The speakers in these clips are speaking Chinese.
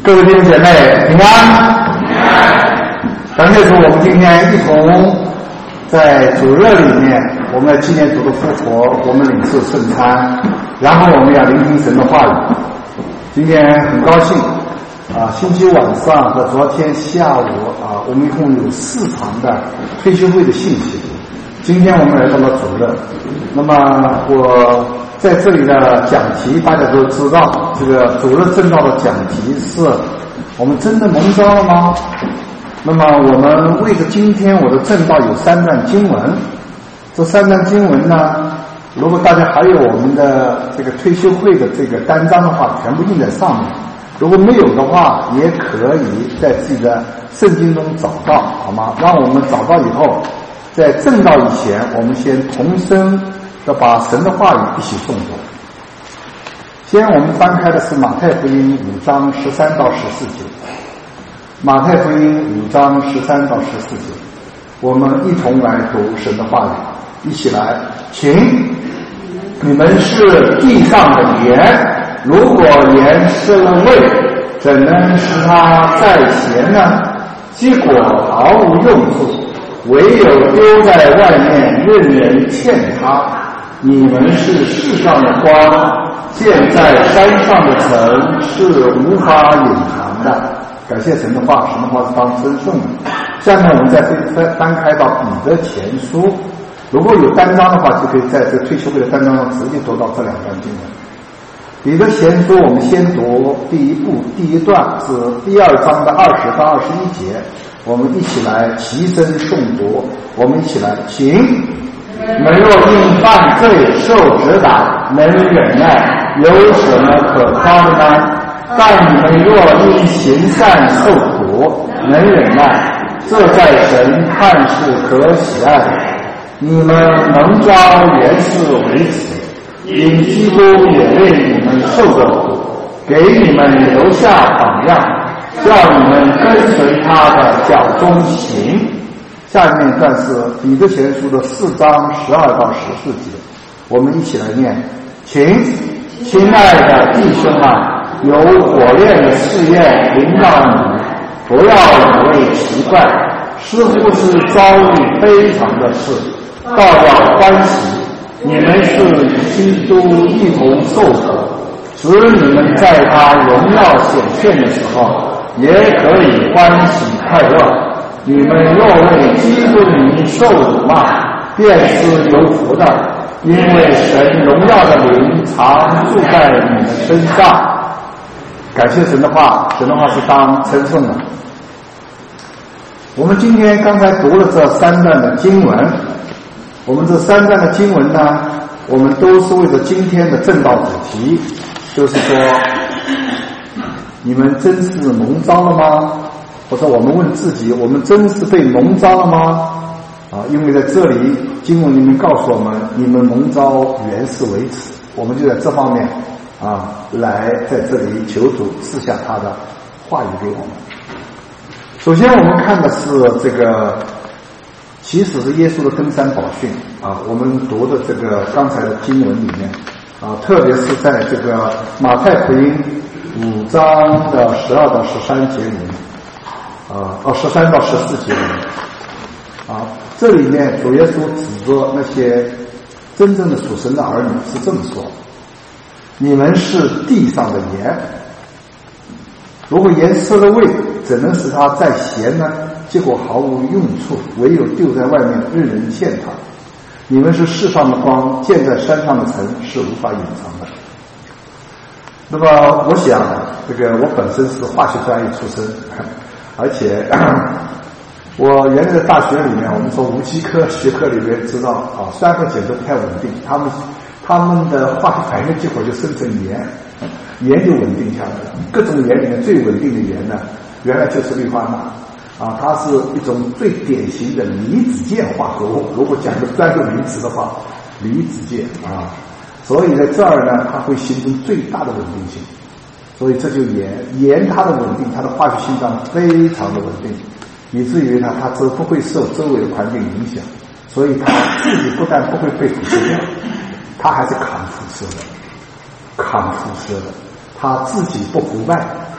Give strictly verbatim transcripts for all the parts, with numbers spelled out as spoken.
各位弟兄姐妹平安，感谢主，我们今天一同在主日里面，我们要纪念主的复活，我们领受圣餐，然后我们要聆听神的话语。今天很高兴啊，星期晚上和昨天下午啊，我们一共有四场的退休会的信息。今天我们来到了主日，那么我在这里的讲题大家都知道，这个主日正道的讲题是我们真的蒙召了吗？那么我们为着今天我的正道有三段经文，这三段经文呢，如果大家还有我们的这个退休会的这个单张的话，全部印在上面，如果没有的话也可以在自己的圣经中找到，好吗？让我们找到以后，在正道以前，我们先同声要把神的话语一起诵读。先我们翻开的是马太福音五章十三到十四节，马太福音五章十三到十四节，我们一同来读神的话语，一起来，请。你们是地上的盐，如果盐失了味，怎能使它再咸呢？结果毫无用处，唯有丢在外面任人践踏。你们是世上的光，建在山上的城是无法隐藏的。感谢神的话，神的话是当称颂的。下面我们再翻开到彼得前书，如果有单章的话，就可以在这个退休会的单章上直接读到这两段经文。彼得前书我们先读第一部第一段是第二章的二十到二十一节，我们一起来齐声诵读，我们一起来，请。你们若因犯罪受责打，能忍耐，有什么可夸的呢？但你们若因行善受苦，能忍耐，这在神看是可喜爱的。你们蒙召原是为此，因基督也为你们受过苦，给你们留下榜样，叫你们跟随他的脚中行。下面一段是彼得前书的四章十二到十四节，我们一起来念，请。亲爱的弟兄啊，有火炼的试验临到你们，不要以为奇怪，似乎是遭遇非常的事，倒要欢喜。你们是与基督一同受苦，使你们在他荣耀显现的时候，也可以欢喜快乐。你们若为基督的名受辱骂，便是有福的，因为神荣耀的灵常住在你们身上。感谢神的话，神的话是当称颂的。我们今天刚才读了这三段的经文，我们这三段的经文呢，我们都是为了今天的正道主题，就是说，你们真是蒙召了吗？或者我们问自己，我们真是被蒙召了吗？啊，因为在这里经文里面告诉我们，你们蒙召原是为此，我们就在这方面啊，来在这里求主赐下他的话语给我们。首先我们看的是这个，其实是耶稣的登山宝训啊，我们读的这个刚才的经文里面啊，特别是在这个马太福音五章的十二到十三节里面。啊，哦，十三到十四节啊，这里面主耶稣指着那些真正的属神的儿女是这么说：你们是地上的盐，如果盐失了味，怎能使它再咸呢？结果毫无用处，唯有丢在外面任人践踏。你们是世上的光，建在山上的城是无法隐藏的。那么我想，这个我本身是化学专业出身。而且我原来在大学里面，我们说无机科学科里面知道啊，酸和碱都不太稳定，他们他们的化学反应结果就生成盐，盐就稳定下来了。各种盐里面最稳定的盐呢，原来就是氯化钠啊，它是一种最典型的离子键化合物。如果讲个专有名词的话，离子键啊，所以在这儿呢，它会形成最大的稳定性。所以这就盐，盐它的稳定，它的化学性状非常的稳定，以至于呢，它是不会受周围的环境影响，所以它自己不但不会被腐蚀掉，它还是抗辐射的，抗辐射的，它自己不腐败，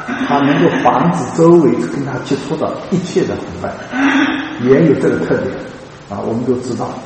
它能够防止周围跟它接触的一切的腐败。盐有这个特点啊，我们都知道。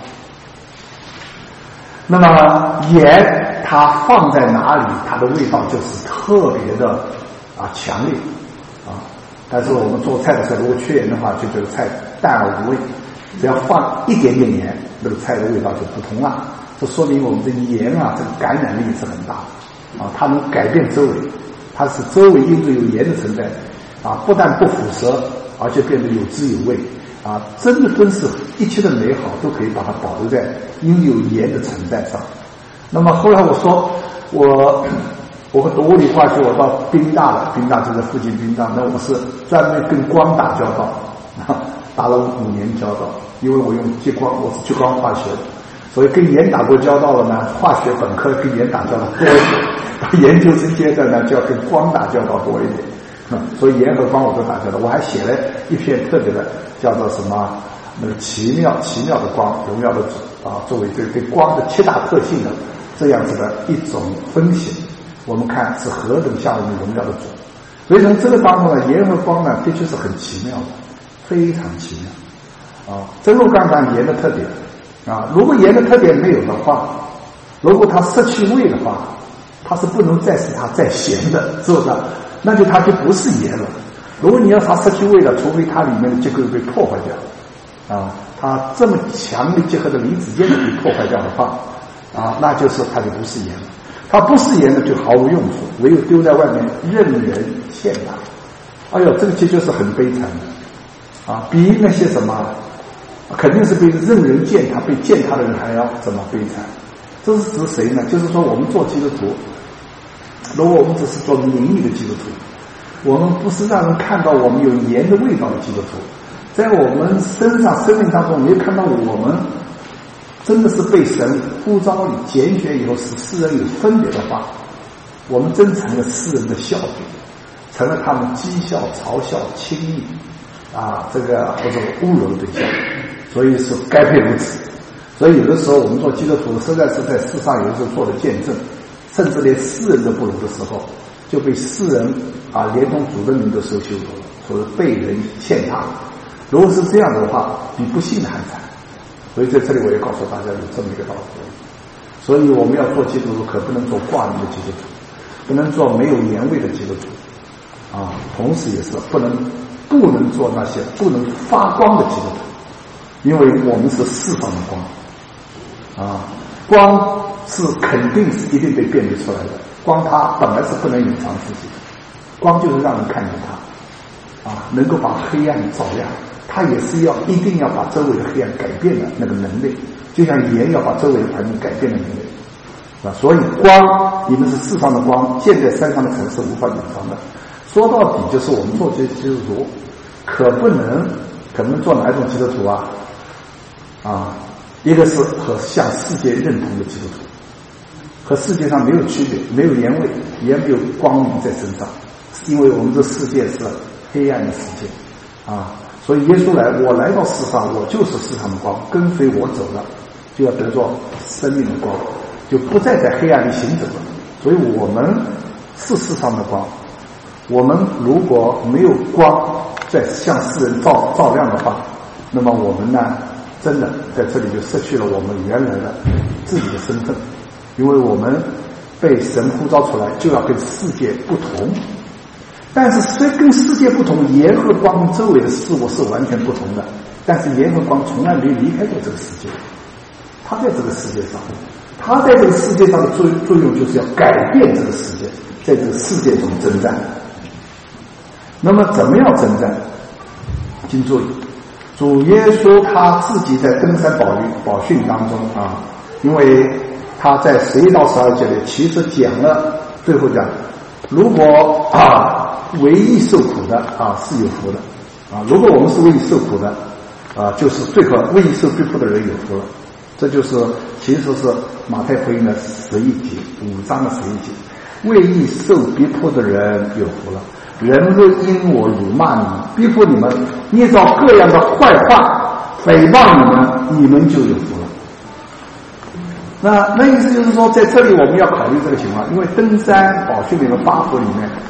那么盐它放在哪里，它的味道就是特别的啊强烈啊。但是我们做菜的时候，如果缺盐的话，就这个菜淡而无味。只要放一点点盐，那个菜的味道就不同了。这说明我们的盐啊，这个感染力是很大啊，它能改变周围，它使周围因为有盐的存在啊，不但不腐蚀，而且变得有滋有味啊，真的真是一切的美好都可以把它保留在因为有盐的存在上。那么后来我说我我读物理化学，我到宾大了，宾大就在附近宾大，那我是专门跟光打交道啊，打了五年交道，因为我用激光，我是激光化学的，所以跟盐打过交道了呢，化学本科跟盐打交道多一点，研究生阶段呢就要跟光打交道多一点。所以盐和光我都打交道，我还写了一篇特别的，叫做什么那个奇妙奇妙的光，荣耀的主啊，作为对对光的七大特性的这样子的一种分析，我们看是何等像我们荣耀的主。所以从这个当中呢，盐和光呢的确是很奇妙的，非常奇妙啊。真如刚刚盐的特点啊，如果盐的特点没有的话，如果它失去味的话，它是不能再使它再咸的，是不是？那就它就不是盐了。如果你要它失去味了，除非它里面的结构被破坏掉啊，它这么强烈结合的离子间被破坏掉的话啊，那就是它就不是盐了。它不是盐的就毫无用处，唯有丢在外面任人践踏。哎呦，这个结局是很悲惨的啊，比那些什么肯定是被任人践踏、被践踏的人还要怎么悲惨。这是指谁呢？就是说我们做基督徒，如果我们只是做名义的基督徒，我们不是让人看到我们有盐的味道的基督徒，在我们身上生命当中没有看到我们真的是被神呼召里拣选以后使世人有分别的话，我们真成了世人的笑柄，成了他们讥笑、嘲笑、轻易啊，这个或者侮辱的对象，所以是该配如此。所以有的时候我们做基督徒实在是在世上有的时候做了见证，甚至连世人都不如的时候，就被世人啊连同主的名都收羞辱了，所以被人践踏。如果是这样的话，比不信的还惨。所以在这里我也告诉大家有这么一个道理，所以我们要做基督徒，可不能做挂名的基督徒，不能做没有盐味的基督徒啊，同时也是不能不能做那些不能发光的基督徒，因为我们是释放的光啊，光是肯定是一定被辨别出来的，光它本来是不能隐藏自己的，光就是让人看见它啊，能够把黑暗照亮，它也是要一定要把周围的黑暗改变的那个能力，就像盐要把周围的环境改变的能力啊。所以光，你们是世上的光，建在山上的城市无法隐藏的。说到底就是我们做基督徒，可不能可不能做哪一种基督徒啊？啊，一个是和向世界认同的基督徒，和世界上没有区别，没有盐味，也没有光明在身上，因为我们这世界是黑暗的世界啊。所以耶稣来，我来到世上，我就是世上的光，跟随我走了，就要得着生命的光，就不再在黑暗里行走了。所以我们是世上的光，我们如果没有光在向世人照照亮的话，那么我们呢，真的在这里就失去了我们原来的自己的身份，因为我们被神呼召出来，就要跟世界不同。但是虽跟世界不同，盐和光跟周围的事物是完全不同的，但是盐和光从来没离开过这个世界，它在这个世界上，它在这个世界上的作作用就是要改变这个世界，在这个世界中征战。那么怎么样征战？请注意，主耶稣他自己在登山宝训宝训当中啊，因为他在十一到十二节里其实讲了，最后讲，如果啊为义受苦的啊是有福的啊，如果我们是为义受苦的啊，就是最后为义受逼迫的人有福了。这就是其实是马太福音的十一节，五章的十一节，为义受逼迫的人有福了。人若因我辱骂你们，逼迫你们，捏造各样的坏话，诽谤你们，你们就有福了。那那意思就是说，在这里我们要考虑这个情况，因为登山宝训里面八福里面，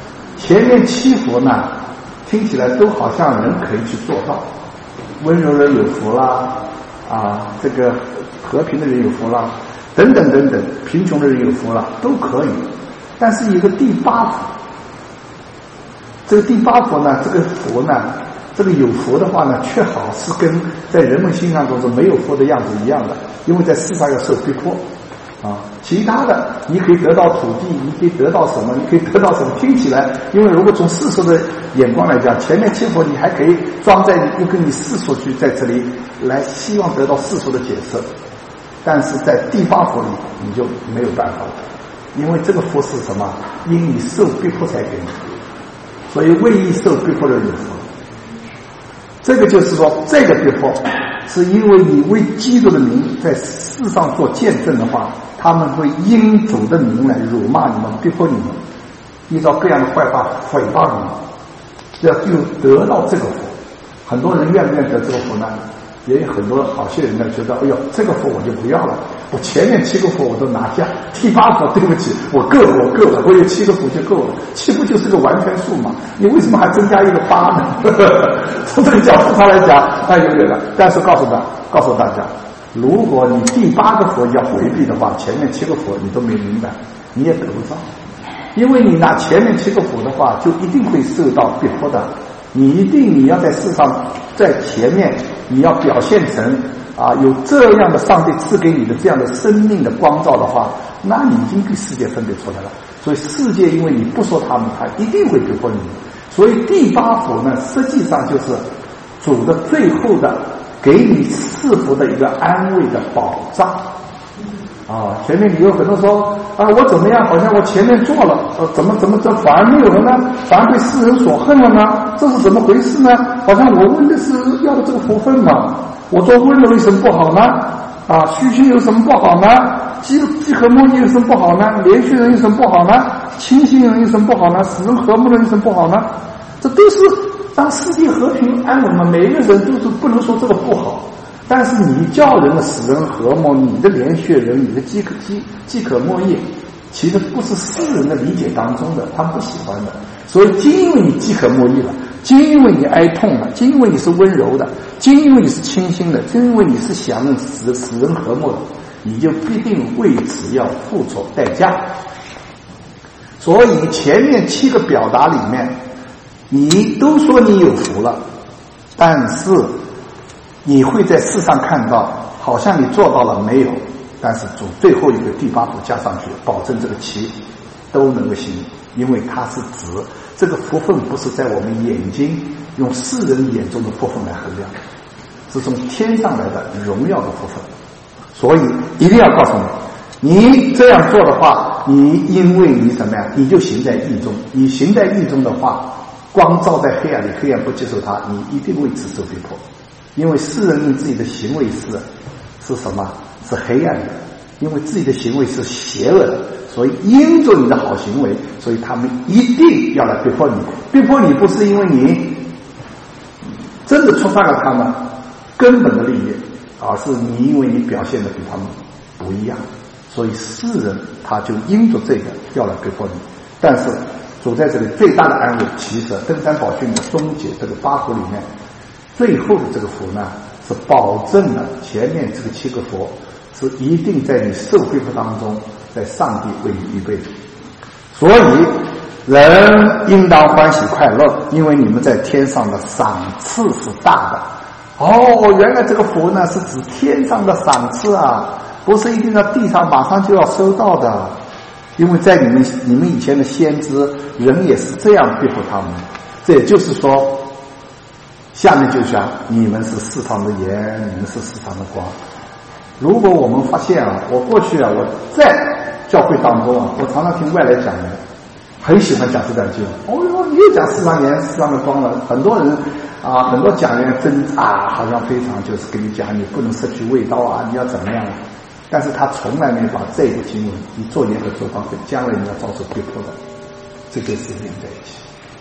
前面七佛呢，听起来都好像人可以去做到，温柔人有福啦，啊，这个和平的人有福啦，等等等等，贫穷的人有福啦，都可以。但是有个第八福，这个第八福呢，这个福呢，这个有福的话呢，却好是跟在人们心上中是没有福的样子一样的，因为在世上要受逼迫啊。其他的你可以得到土地，你可以得到什么，你可以得到什么，听起来，因为如果从世俗的眼光来讲，前面七福你还可以装在又跟你世俗去在这里来希望得到世俗的解释，但是在第八福里你就没有办法了，因为这个福是什么？因你受逼迫才给你，所以为义受逼迫的人有福。这个就是说，这个逼迫是因为你为基督的名在世上做见证的话，他们会因主的名来辱骂你们，逼迫你们，依照各样的坏话诽谤你们，要就得到这个福。很多人愿不愿意得这个福呢？也有很多好些人呢觉得，哎呦，这个福我就不要了，我前面七个福我都拿下，第八福对不起，我够了，我够了，我有七个福就够了，七不就是个完全数嘛？你为什么还增加一个八呢？从这个角度上来讲，那有点了。但是告诉大告诉大家，如果你第八个福要回避的话，前面七个福你都没明白，你也得不到，因为你拿前面七个福的话，就一定会受到逼迫的。你一定你要在世上，在前面你要表现成啊有这样的上帝赐给你的这样的生命的光照的话，那你已经跟世界分别出来了。所以世界因为你不说他们，他一定会逼迫你。所以第八福呢，实际上就是主的最后的给你赐福的一个安慰的保障。啊，前面你有很多说啊，我怎么样？好像我前面做了，呃，怎么怎么这反而没有了呢？反而被世人所恨了呢？这是怎么回事呢？好像我问的是要的这个福分嘛，我做温柔有什么不好呢？啊，虚心有什么不好呢？饥饥渴慕义有什么不好呢？连续人有什么不好呢？清心人有什么不好呢？使人和睦人有什么不好呢？这都是让世界和平安稳嘛。每一个人都是不能说这个不好。但是你叫人的使人和睦，你的连续人，你的饥渴饥饥渴慕义，其实不是世人的理解当中的，他们不喜欢的。所以，今因为你饥渴慕义了，今因为你哀痛了，今因为你是温柔的，今因为你是清新的，今因为你是想人使使人和睦的，你就必定为此要付出代价。所以前面七个表达里面，你都说你有福了，但是你会在世上看到，好像你做到了没有？但是主最后一个第八福加上去，保证这个七都能够行，因为它是指这个福分不是在我们眼睛用世人眼中的福分来衡量，是从天上来的荣耀的福分。所以一定要告诉你，你这样做的话，你因为你怎么样，你就行在义中。你行在义中的话，光照在黑暗里，黑暗不接受它，你一定为此受逼迫。因为世人因自己的行为是是什么？是黑暗的，因为自己的行为是邪恶的，所以因着你的好行为，所以他们一定要来逼迫你。逼迫你不是因为你真的触犯了他们根本的利益，而是你因为你表现的比他们不一样，所以世人他就因着这个要来逼迫你。但是主在这里最大的安慰，其实登山宝训的终结这个八福里面，最后的这个福呢，是保证了前面这个七个福是一定在你受逼迫当中，在上帝为你预备的。所以人应当欢喜快乐，因为你们在天上的赏赐是大的。哦，原来这个福呢是指天上的赏赐啊，不是一定在地上马上就要收到的。因为在你们你们以前的先知人也是这样逼迫他们。这也就是说，下面就讲你们是世上的盐，你们是世上的光。如果我们发现啊，我过去啊，我在教会当中啊，我常常听外来讲员很喜欢讲这段经。哦哟，你又讲世上盐世上的光了。很多人啊，很多讲员真啊，好像非常就是跟你讲你不能失去味道啊，你要怎么样。但是他从来没把这个经文，你做盐和做光跟将来你要遭受逼迫的这件事连在一起。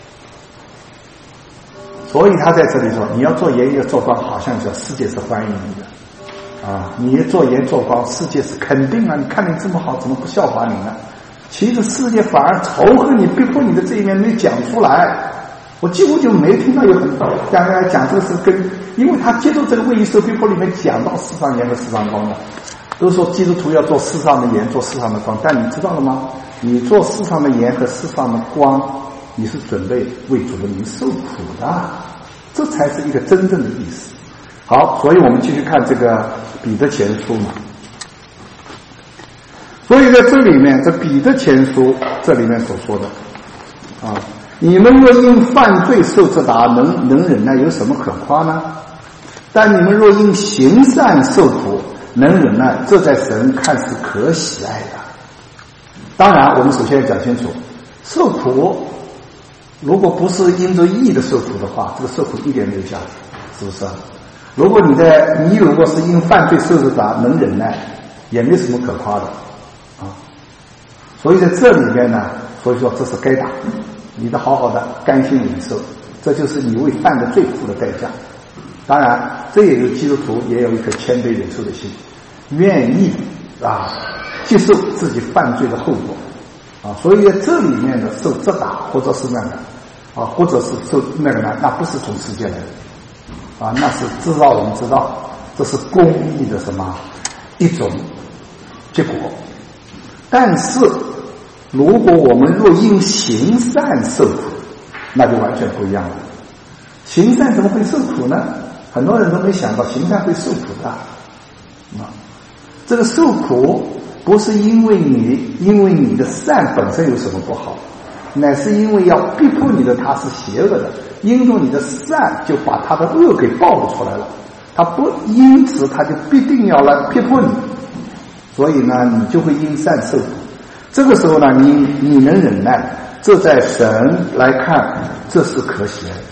所以他在这里说，你要做盐要做光，好像叫世界是欢迎你的啊！你做盐做光，世界是肯定啊！你看你这么好，怎么不效法你呢？ 其实世界反而仇恨你、逼迫你的这一面没讲出来。我几乎就没听到有很多讲来讲这个是跟，因为他接触这个位移受逼迫里面讲到世上盐和世上光的，都说基督徒要做世上的盐，做世上的光。但你知道了吗？你做世上的盐和世上的光，你是准备为主的名受苦的，这才是一个真正的意思。好，所以我们继续看这个彼得前书嘛。所以在这里面，这彼得前书这里面所说的啊，你们若因犯罪受责打，能能忍耐，有什么可夸呢？但你们若因行善受苦，能忍耐，这在神看是可喜爱的。当然，我们首先要讲清楚，受苦如果不是因着义的受苦的话，这个受苦一点没有价值，是不是啊？如果你在你如果是因犯罪受责打能忍耐，也没什么可夸的啊。所以在这里面呢，所以说这是该打，你的好好的甘心忍受，这就是你为犯的罪付的代价。当然，这也有基督徒也有一颗谦卑忍受的心，愿意啊接受自己犯罪的后果啊。所以在这里面的受责打或者是那个啊，或者是受那个呢，那不是从世界来的啊，那是知道我们知道这是公义的什么一种结果。但是如果我们若因行善受苦，那就完全不一样了。行善怎么会受苦呢？很多人都没想到行善会受苦的啊。这个受苦不是因为你因为你的善本身有什么不好，乃是因为要逼迫你的他是邪恶的，因着你的善就把他的恶给暴露出来了，他不因此他就必定要来逼迫你，所以呢你就会因善受苦。这个时候呢你你能忍耐，这在神来看这是可喜爱的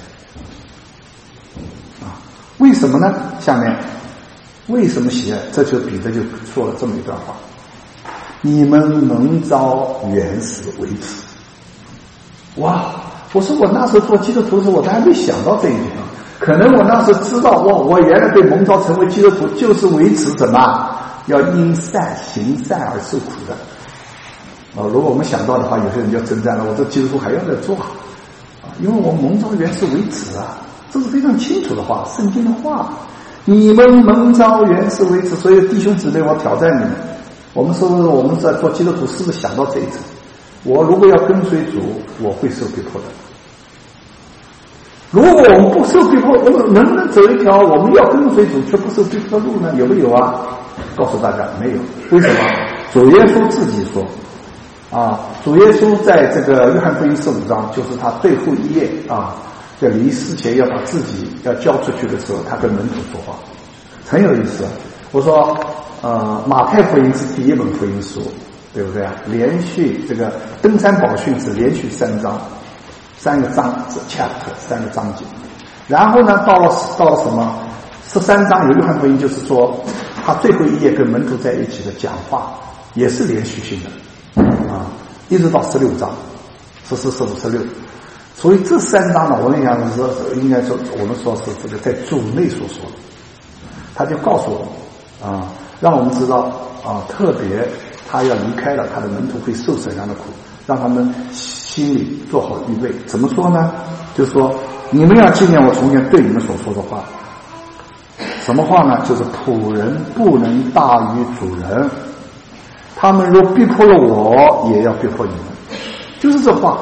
啊。为什么呢？下面为什么喜爱？这就彼得就说了这么一段话，你们蒙召原是为此。哇，我说我那时候做基督徒时我都还没想到这一点啊。可能我那时候知道，哇，我原来被蒙召成为基督徒就是为此怎么要因善行善而受苦的啊。如果我们想到的话，有些人就称赞了，我这基督徒还要再做啊，因为我蒙召原是为此啊，这是非常清楚的话，圣经的话。你们蒙召原是为此，所以弟兄姊妹，我挑战你们，我们是不是我们在做基督徒是不是想到这一层？我如果要跟随主，我会受逼迫的。如果我们不受逼迫，我们能不能走一条我们要跟随主却不受逼迫的路呢？有没有啊？告诉大家没有。为什么？主耶稣自己说啊，主耶稣在这个约翰福音十五章，就是他最后一页啊，在离世前要把自己要交出去的时候，他跟门徒说话，很有意思。我说呃，马太福音是第一本福音书，对不对啊？连续这个登山宝训是连续三章，三个章是 chapter， 三个章节。然后呢，到了到了什么十三章有约翰福音，就是说他最后一页跟门徒在一起的讲话，也是连续性的啊，一直到十六章，十四、十五、十六。所以这三章呢，我们讲是应该说我们说是这个在主内所说的，他就告诉我们啊，让我们知道啊，特别他要离开了，他的门徒会受怎样的苦，让他们心里做好预备。怎么说呢？就是说你们要纪念我从前对你们所说的话。什么话呢？就是仆人不能大于主人，他们若逼迫了我，也要逼迫你们，就是这话。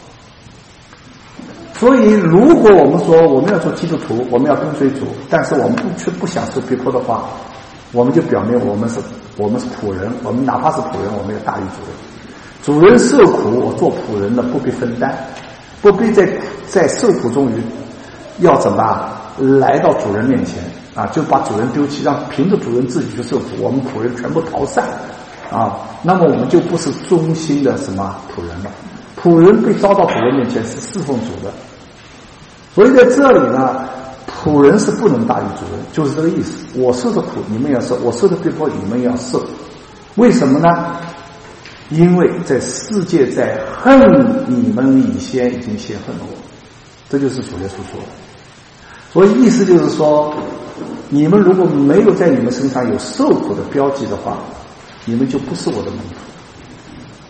所以如果我们说我们要做基督徒，我们要跟随主，但是我们不却不享受逼迫的话，我们就表明我们是我们是仆人，我们哪怕是仆人，我们要大于主人。主人受苦，我做仆人的不必分担，不必在在受苦中要怎么来到主人面前啊，就把主人丢弃，让凭着主人自己去受苦，我们仆人全部逃散啊，那么我们就不是忠心的什么仆人了。仆人被招到主人面前是侍奉主的，所以在这里呢，仆人是不能大于主人，就是这个意思。我受的苦你们要受，我受的逼迫你们要受。为什么呢？因为在世界在恨你们以先已经先恨了我，这就是主耶稣说的。所以意思就是说，你们如果没有在你们身上有受苦的标记的话，你们就不是我的门徒。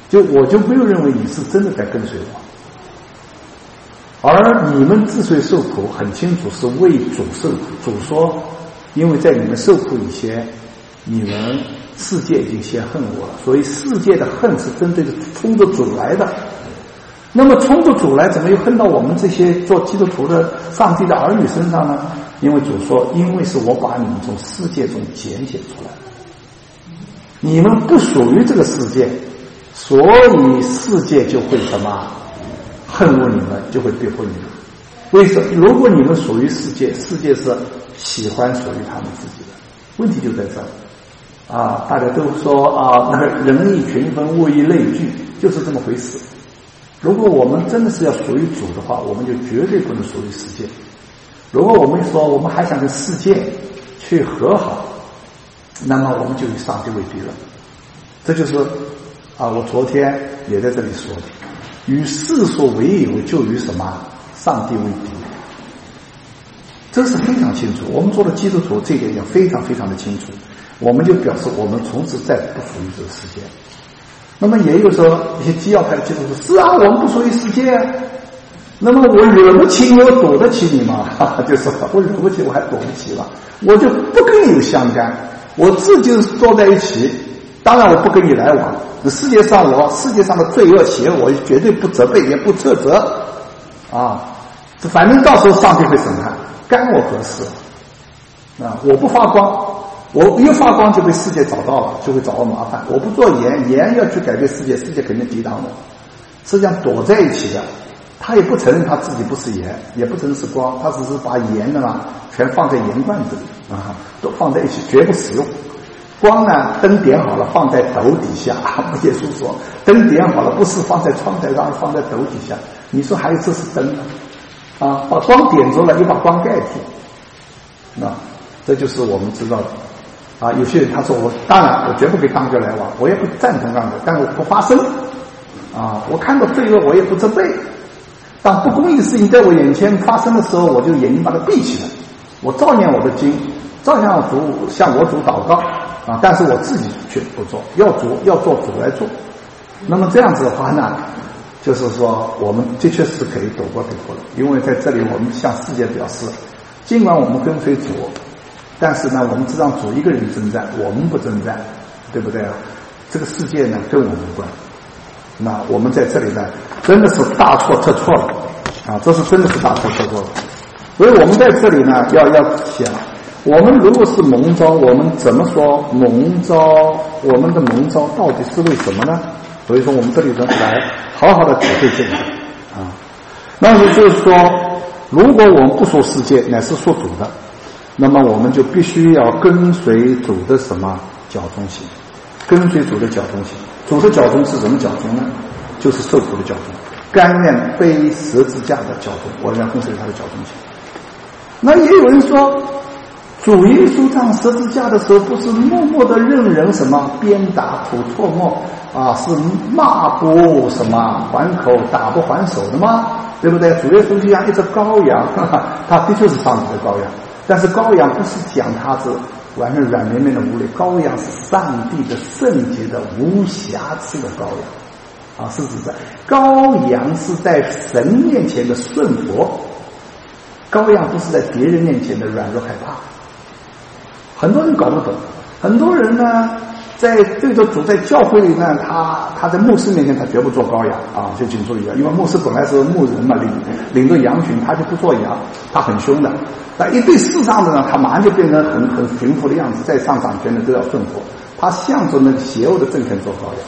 就我就没有认为你是真的在跟随我。而你们之所以受苦，很清楚是为主受苦。主说，因为在你们受苦以前，你们世界已经先恨我了，所以世界的恨是针对着冲着主来的。那么冲着主来，怎么又恨到我们这些做基督徒的上帝的儿女身上呢？因为主说，因为是我把你们从世界中拣选出来，你们不属于这个世界，所以世界就会什么恨恶你们，就会逼迫你们。为什么？如果你们属于世界，世界是喜欢属于他们自己的。问题就在这儿啊！大家都说啊，那个人以群分，物以类聚，就是这么回事。如果我们真的是要属于主的话，我们就绝对不能属于世界。如果我们说我们还想跟世界去和好，那么我们就与上帝为敌了。这就是啊，我昨天也在这里说的，与世所为友，就与什么上帝为敌。这是非常清楚，我们做的基督徒这一点也非常非常的清楚。我们就表示我们从此再不属于这个世界。那么也有说一些基要派的基督徒，是啊，我们不属于世界，那么我惹不起你，我躲得起你吗？哈哈，就是我惹不起，我还躲不起了，我就不跟你有相干，我自己坐在一起，当然我不跟你来往。世界上我世界上的罪恶邪恶，我绝对不责备，也不斥责啊，反正到时候上帝会审判，干我何事啊？我不发光，我一发光就被世界找到了，就会找我麻烦。我不做盐，盐要去改变世界，世界肯定抵挡我。实际上躲在一起的，他也不承认他自己不是盐，也不承认是光，他只是把盐的嘛全放在盐罐子里啊，都放在一起，绝不使用。光呢，灯点好了放在斗底下，耶稣说灯点好了不是放在窗台上，放在斗底下。你说还有这是灯呢？啊，把光点着了又把光盖住，啊，这就是我们知道的。啊，有些人他说我当然我绝不跟当教来往，我也不赞成当教，但是我不发声。啊，我看到罪恶我也不责备，当不公义事情在我眼前发生的时候，我就眼睛把它闭起来，我照念我的经，照样主向我主祷告啊，但是我自己却不做，要主要做主来做。那么这样子的话呢，就是说我们的确是可以躲过逼迫的，因为在这里我们向世界表示，尽管我们跟随主，但是呢，我们只让主一个人征战，我们不征战，对不对啊？这个世界呢跟我们无关。那我们在这里呢，真的是大错特错了啊！这是真的是大错特错了。所以我们在这里呢，要要想，我们如果是蒙召，我们怎么说蒙召？我们的蒙召到底是为什么呢？所以说，我们这里呢来好好的体会这个啊。那么就是说，如果我们不说世界，乃是说主的，那么我们就必须要跟随主的什么脚中行，跟随主的脚中行。主的脚中是什么脚中呢？就是受苦的脚中，甘愿背十字架的脚中，我要跟随他的脚中行。那也有人说，主耶稣上十字架的时候，不是默默的任人什么鞭打吐唾沫啊，是骂不什么还口，打不还手的吗？对不对？主耶稣就像一只羔羊，哈哈，他的确是上帝的羔羊，但是羔羊不是讲他是完全软绵绵的无力，羔羊是上帝的圣洁的无瑕疵的羔羊啊，是指在羔羊是在神面前的顺服，羔羊不是在别人面前的软弱害怕。很多人搞不懂，很多人呢在对着主在教会里呢，他他在牧师面前他绝不做羔羊啊，就请注意了，因为牧师本来是牧人嘛，领领着羊群，他就不做羊，他很凶的。但一对世上的呢，他马上就变成很很驯服的样子，在上掌权的都要顺服，他向着那个邪恶的政权做羔羊。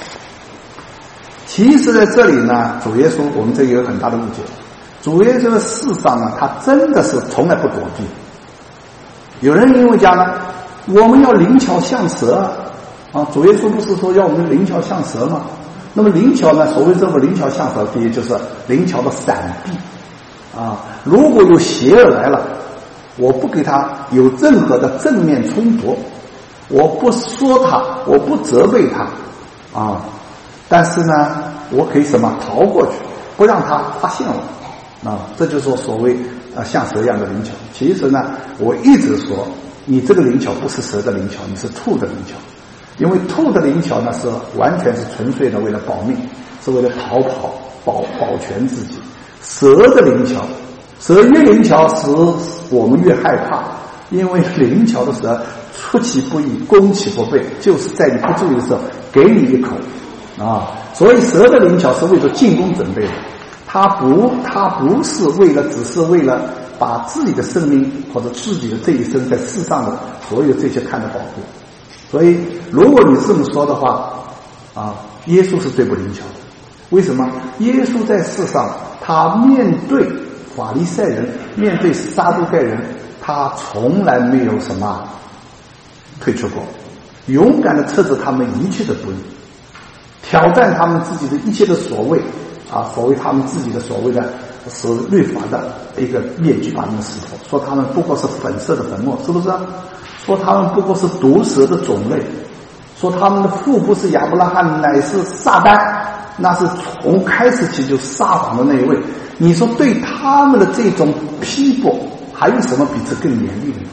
其实在这里呢，主耶稣我们这里有很大的误解，主耶稣的世上呢，他真的是从来不躲避。有人因为讲呢，我们要灵巧像蛇啊，主耶稣不是说要我们灵巧像蛇吗？那么灵巧呢，所谓这个灵巧像蛇，第一就是灵巧的闪避啊，如果有邪恶来了，我不给他有任何的正面冲突，我不说他，我不责备他啊，但是呢，我可以什么逃过去，不让他发现我啊，这就是所谓啊像蛇一样的灵巧。其实呢，我一直说，你这个灵巧不是蛇的灵巧，你是兔的灵巧。 因为兔的灵巧呢是完全是纯粹的为了保命，是为了逃跑保保全自己。蛇的灵巧，蛇越灵巧使我们越害怕，因为灵巧的蛇出其不意攻其不备，就是在你不注意的时候给你一口啊。所以蛇的灵巧是为了进攻准备的，它不它不是为了只是为了把自己的生命或者自己的这一生在世上的所有这些看得保护。所以如果你这么说的话啊，耶稣是最不灵巧的。为什么？耶稣在世上他面对法利赛人，面对撒都该人，他从来没有什么退却过，勇敢地斥责他们一切的不义，挑战他们自己的一切的所谓啊，所谓他们自己的所谓的是律法的一个面具，把他们撕破，说他们不过是粉色的粉末，是不是？说他们不过是毒蛇的种类，说他们的父不是亚伯拉罕，乃是撒旦，那是从开始起就撒谎的那一位。你说对他们的这种批驳，还有什么比这更严厉的呢？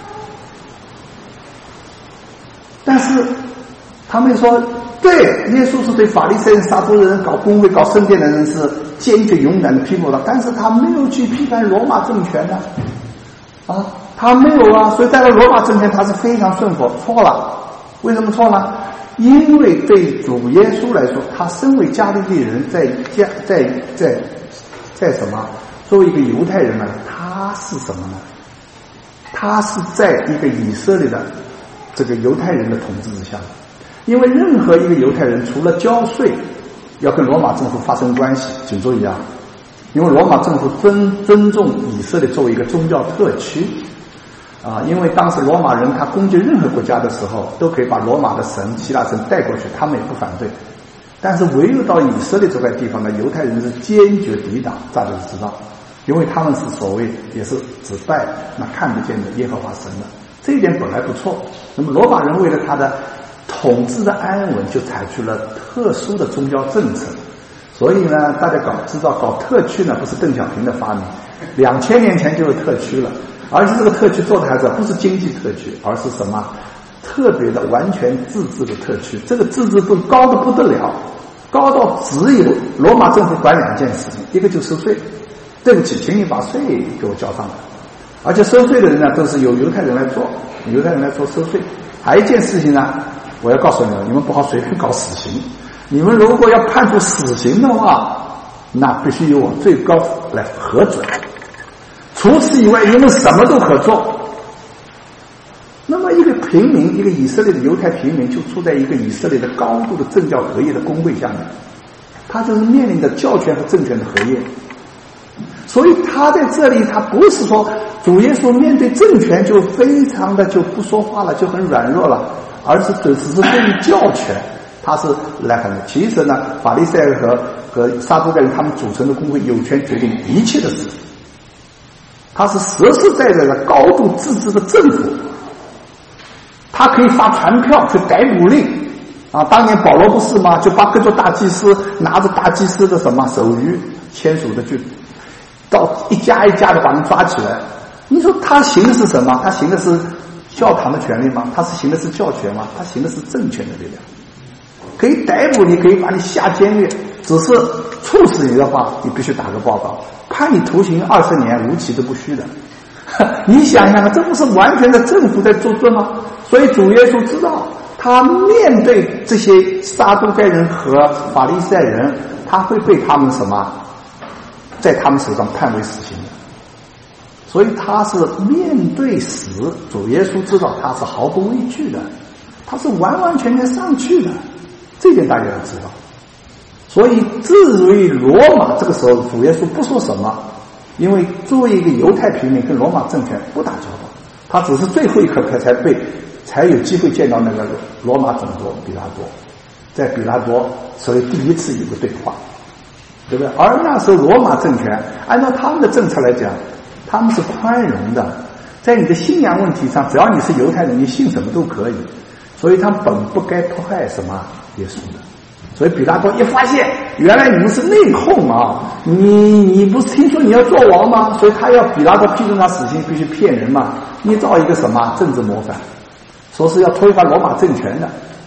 但是他们说，对，耶稣是对法利赛人、撒都人搞公会、搞圣殿的人是坚决勇敢的批驳的，但是他没有去批判罗马政权的啊，他没有啊，所以在罗马政权他是非常顺服。错了，为什么错呢？因为对主耶稣来说，他身为加利利人，在加在在在什么？作为一个犹太人呢，他是什么呢？他是在一个以色列的这个犹太人的统治之下。因为任何一个犹太人除了交税要跟罗马政府发生关系，请注意啊，因为罗马政府尊尊重以色列作为一个宗教特区啊，因为当时罗马人他攻击任何国家的时候，都可以把罗马的神希腊神带过去，他们也不反对。但是唯有到以色列这块地方呢，犹太人是坚决抵挡，大家就知道，因为他们是所谓也是只拜那看不见的耶和华神的，这一点本来不错。那么罗马人为了他的统治的安稳，就采取了特殊的宗教政策。所以呢，大家搞知道搞特区呢，不是邓小平的发明，两千年前就有特区了。而且这个特区做的还是不是经济特区，而是什么特别的完全自治的特区。这个自治度高的不得了，高到只有罗马政府管两件事情，一个就收税，对不起，请你把税给我交上来。而且收税的人呢，都是由犹太人来做，犹太人来做收税。还有一件事情呢，我要告诉你们，你们不好随便搞死刑。你们如果要判处死刑的话，那必须由我最高来核准。除此以外，你们什么都可做。那么一个平民，一个以色列的犹太平民，就处在一个以色列的高度的政教合一的公会下面，他就是面临着教权和政权的合一。所以他在这里，他不是说主耶稣面对政权就非常的就不说话了，就很软弱了，而是只是对于教权，他是来很。其实呢，法利赛人和和撒都该人他们组成的公会有权决定一切的事，他是实实在在的高度自治的政府，他可以发传票去逮捕令啊。当年保罗不是吗？就把各座大祭司拿着大祭司的什么手谕签署的，就到一家一家的把人抓起来。你说他行的是什么？他行的是教堂的权利吗？他是行的是教权吗？他行的是政权的力量。可以逮捕你，可以把你下监狱，只是处死你的话，你必须打个报告，判你徒刑二十年，无期都不虚的。你想想看，这不是完全的政府在作证吗？所以主耶稣知道，他面对这些撒都该人和法利赛人，他会被他们什么，在他们手上判为死刑的。所以他是面对死，主耶稣知道他是毫不畏惧的，他是完完全全上去的，这点大家要知道。所以至于罗马，这个时候主耶稣不说什么，因为作为一个犹太平民跟罗马政权不打交道，他只是最后一刻才被才有机会见到那个罗马总督比拉多，在比拉多所以第一次有个对话，对不对？而那时候罗马政权按照他们的政策来讲，他们是宽容的，在你的信仰问题上，只要你是犹太人，你信什么都可以，所以他本不该迫害什么耶稣的。所以比拉多一发现，原来你们是内讧啊！你你不是听说你要做王吗？所以他要比拉多批准他死刑，必须骗人嘛，捏造一个什么政治谋反，说是要推翻罗马政权的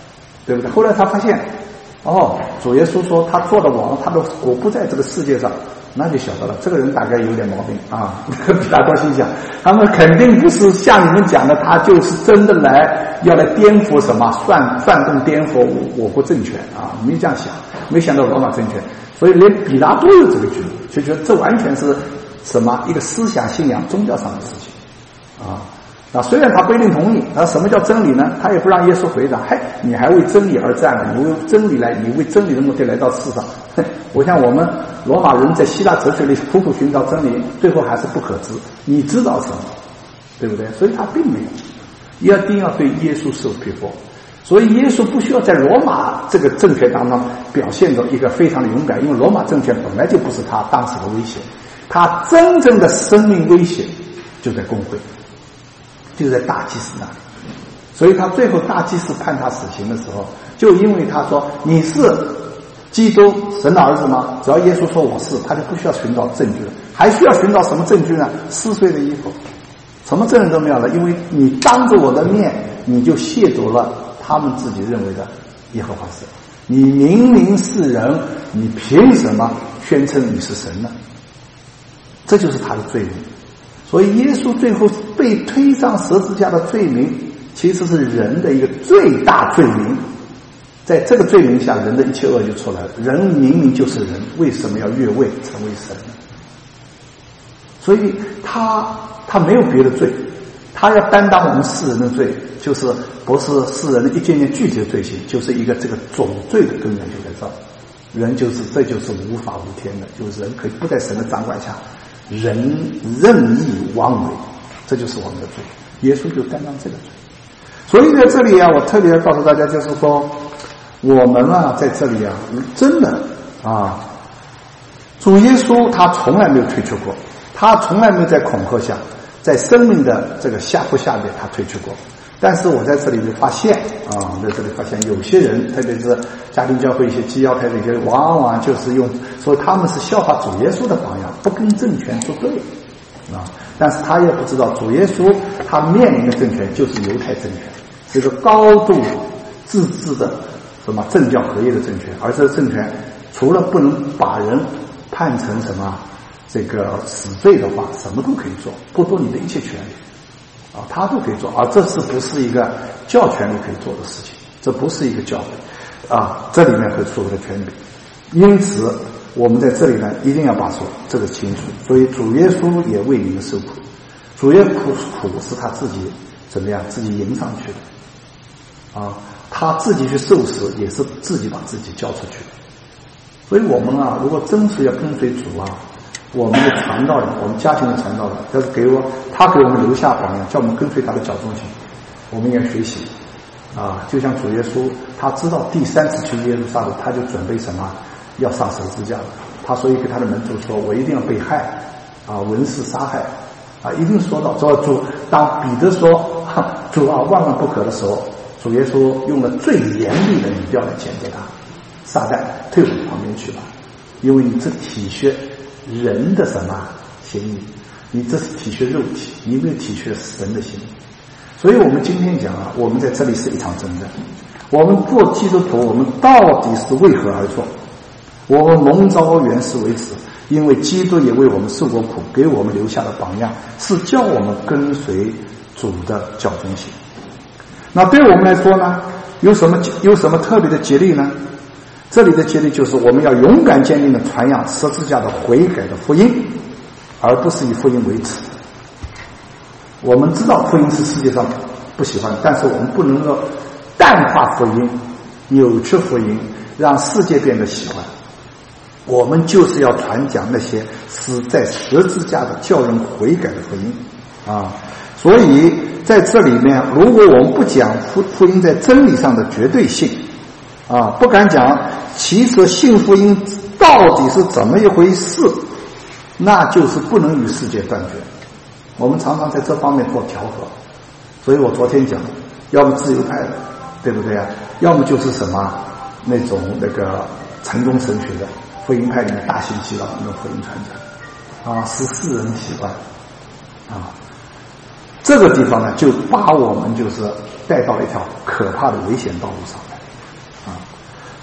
对不对？后来他发现，哦，主耶稣说他做的王，他的国不在这个世界上，那就晓得了，这个人大概有点毛病啊。比拉多心想，他们肯定不是像你们讲的，他就是真的来要来颠覆什么，算算动颠覆我国政权啊，没这样想，没想到罗马政权，所以连比拉多有这个觉悟，就觉得这完全是什么一个思想信仰宗教上的事情啊。啊，虽然他不一定同意，那什么叫真理呢？他也不让耶稣回答。嘿，你还为真理而战了？你为真理来，你为真理的目的来到世上。我想我们罗马人在希腊哲学里苦苦寻找真理，最后还是不可知。你知道什么？对不对？所以他并没有，一定要对耶稣受逼迫。所以耶稣不需要在罗马这个政权当中表现着一个非常的勇敢，因为罗马政权本来就不是他当时的威胁，他真正的生命威胁就在公会。就在大祭司那里，所以他最后大祭司判他死刑的时候，就因为他说你是基督神的儿子吗？只要耶稣说我是，他就不需要寻找证据了。还需要寻找什么证据呢？撕碎的衣服，什么证人都没有了，因为你当着我的面，你就亵渎了他们自己认为的耶和华神。你明明是人，你凭什么宣称你是神呢？这就是他的罪名。所以耶稣最后被推上十字架的罪名，其实是人的一个最大罪名。在这个罪名下，人的一切恶就出来了。人明明就是人，为什么要越位成为神呢？所以他他没有别的罪，他要担当我们世人的罪，就是不是世人的一件件具体的罪行，就是一个这个总罪的根源就在这儿。人就是这就是无法无天的，就是人可以不在神的掌管下。人任意妄为，这就是我们的罪。耶稣就担当这个罪。所以在这里啊，我特别要告诉大家，就是说我们啊在这里啊，真的啊，主耶稣他从来没有退却过，他从来没有在恐吓下，在生命的这个下坡下面他退却过。但是我在这里就发现啊，在这里发现有些人，特别是家庭教会一些基要派的一些，往往就是用说他们是效法主耶稣的榜样，不跟政权作对啊。但是他也不知道主耶稣他面临的政权就是犹太政权，是一个高度自治的什么政教合一的政权，而这个政权除了不能把人判成什么这个死罪的话，什么都可以做，剥夺你的一切权利。啊，他都可以做，而这是不是一个教权力可以做的事情？这不是一个教会啊，这里面会所谓的权柄。因此，我们在这里呢，一定要把说这个清楚。所以，主耶稣也为你们受苦，主耶稣苦是他自己怎么样自己迎上去的啊，他自己去受死也是自己把自己交出去的。所以我们啊，如果真是要跟随主啊。我们的传道人，我们家庭的传道人，要是给我，他给我们留下榜样，叫我们跟随他的脚踪行，我们也学习啊。就像主耶稣，他知道第三次去耶路撒冷，他就准备什么，要上十字架了。他所以给他的门徒说：“我一定要被害啊，文士杀害啊，一定说到。”说主，当彼得说“主啊，万万不可”的时候，主耶稣用了最严厉的语调来谴责他：“撒旦，退回旁边去吧，因为你这体恤。”人的什么心意？你这是体恤肉体，你没有体恤神的心意。所以我们今天讲啊，我们在这里是一场征战。我们做基督徒，我们到底是为何而做？我们蒙召原是为此，因为基督也为我们受过苦，给我们留下了榜样，是叫我们跟随主的脚踪行。那对我们来说呢，有什么有什么特别的激励呢？这里的激励就是我们要勇敢坚定的传扬十字架的悔改的福音，而不是以福音为耻。我们知道福音是世界上不喜欢，但是我们不能够淡化福音，扭曲福音，让世界变得喜欢。我们就是要传讲那些死在十字架的叫人悔改的福音啊！所以在这里面，如果我们不讲福福音在真理上的绝对性啊，不敢讲其实信福音到底是怎么一回事，那就是不能与世界断绝。我们常常在这方面做调和，所以我昨天讲，要么自由派的，对不对啊？要么就是什么那种那个城中神学的福音派里面大行其道那种福音传讲啊，使世人喜欢啊。这个地方呢，就把我们就是带到了一条可怕的危险道路上来。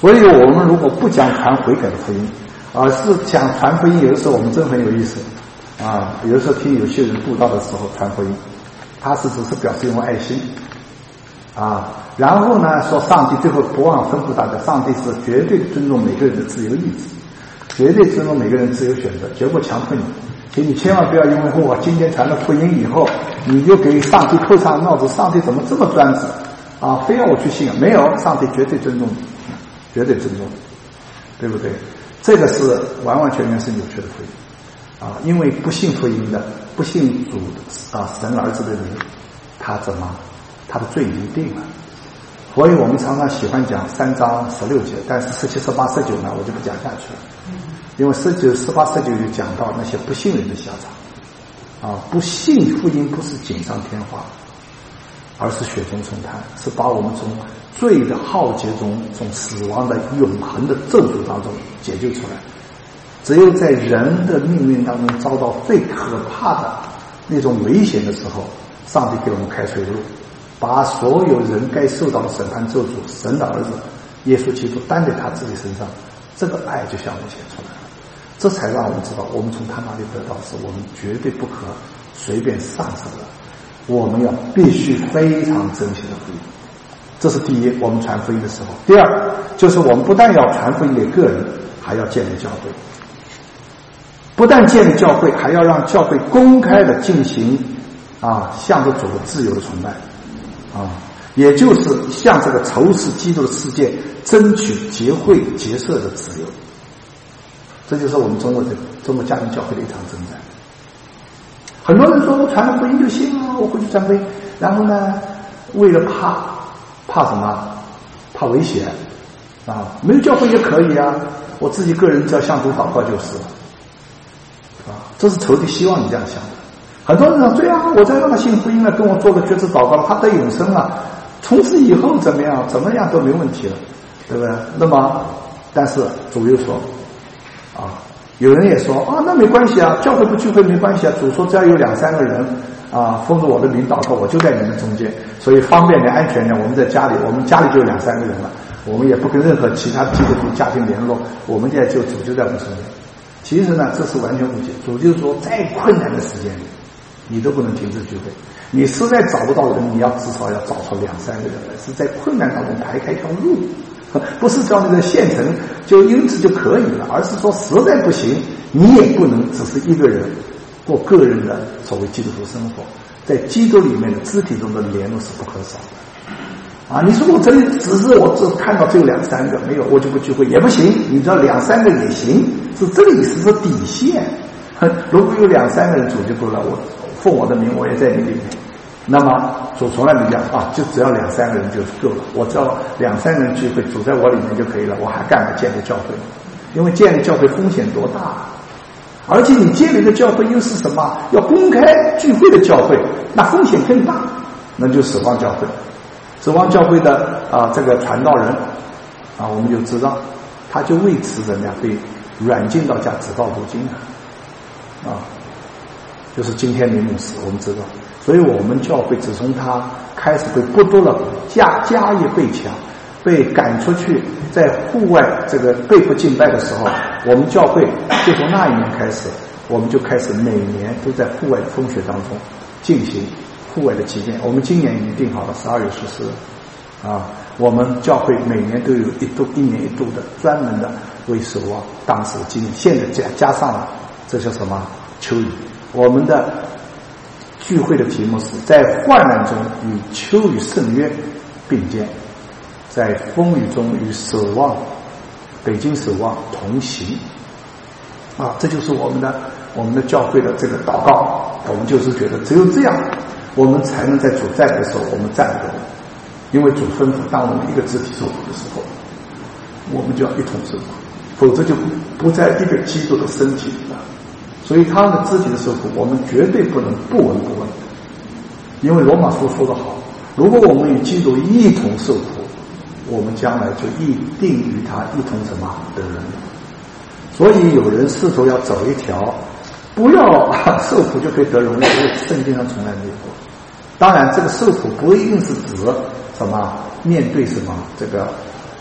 所以我们如果不讲传悔改的福音，而是讲传福音，有的时候我们真很有意思啊。有的时候听有些人布道的时候传福音，他是只是表示一种爱心啊，然后呢说上帝最后不忘吩咐大家，上帝是绝对尊重每个人的自由意志，绝对尊重每个人自由选择，绝不强迫你。请你千万不要因为我今天传了福音以后，你就给上帝扣上帽子，上帝怎么这么专制啊？非要我去信啊？没有，上帝绝对尊重你，绝对尊重你，对不对？这个是完完全全是扭曲的福音啊！因为不信福音的、不信主啊神儿子的人，他怎么他的罪已经定了。所以我们常常喜欢讲三章十六节，但是十七、十八、十九呢，我就不讲下去了。因为十九、十八、十九就讲到那些不信人的下场啊！不信福音不是锦上添花，而是雪中送炭，是把我们从罪的浩劫中、从死亡的永恒的咒诅当中解救出来。只有在人的命运当中遭到最可怕的那种危险的时候，上帝给我们开出一个路，把所有人该受到的审判咒诅，神的儿子耶稣基督担在他自己身上，这个爱就向我们显出来了。这才让我们知道，我们从他那里得到是我们绝对不可随便上手的，我们要必须非常珍惜的福音。这是第一，我们传福音的时候。第二，就是我们不但要传福音给个人，还要建立教会。不但建立教会，还要让教会公开的进行啊，向着主的自由的崇拜啊，也就是向这个仇视基督的世界争取结会结社的自由。这就是我们中国的中国家庭教会的一场征战。很多人说我传了福音就行了，我回去传福音，然后呢，为了怕怕什么？怕危险啊！没有教会也可以啊，我自己个人只要向主祷告就是了啊！这是仇敌希望你这样想的。很多人说对啊，我再让他信福音了，跟我做个决志祷告了，他得永生了，从此以后怎么样怎么样都没问题了，对不对？那么，但是主又说啊，有人也说啊，那没关系啊，教会不聚会没关系啊，主说只要有两三个人啊，奉着我的名祷告，我就在你们中间，所以方便点、安全点。我们在家里，我们家里就有两三个人了，我们也不跟任何其他基督徒家庭联络，我们现在就主就在我们身边。其实呢，这是完全误解。主就是说，再困难的时间里，你都不能停止聚会。你实在找不到人，你要至少要找出两三个人来，是在困难当中排开一条路，不是叫你的县城就因此就可以了，而是说实在不行，你也不能只是一个人过个人的所谓基督徒生活，在基督里面的肢体中的联络是不可少的啊！你说我这里只是我只看到只有两三个，没有我就不聚会也不行，你知道两三个也行，是这个意思，是底线。如果有两三个人主就够了，我奉我的名我也在你里面，那么主从来没讲啊，就只要两三个人就够了，我只要两三个人聚会，主在我里面就可以了，我还干嘛建立教会？因为建立教会风险多大，而且你建立的教会又是什么？要公开聚会的教会，那风险更大，那就守望教会。守望教会的啊这个传道人啊，我们就知道，他就为此怎么样被软禁到家，直到如今啊。啊，就是今天的牧师，我们知道，所以我们教会自从他开始被剥夺了家家业被抢，被赶出去，在户外这个被迫敬拜的时候，我们教会就从那一年开始，我们就开始每年都在户外的风雪当中进行户外的祭奠。我们今年已经定好了十二月十四日啊，我们教会每年都有一度一年一度的专门的为守望当时的纪念，现在加加上了。这叫什么？秋雨。我们的聚会的题目是在患难中与秋雨圣约并肩，在风雨中与守望北京守望同行啊！这就是我们的我们的教会的这个祷告。我们就是觉得只有这样，我们才能在主在的时候我们站得稳，因为主吩咐，当我们一个肢体受苦的时候，我们就要一同受苦，否则就不在一个基督的身体里了。所以他的肢体的受苦，我们绝对不能不闻不问，因为罗马书说得好，如果我们与基督一同受苦，我们将来就一定与他一同什么得人。所以有人试图要走一条不要受苦就可以得荣耀，圣经上从来没有过。当然这个受苦不一定是指什么面对什么这个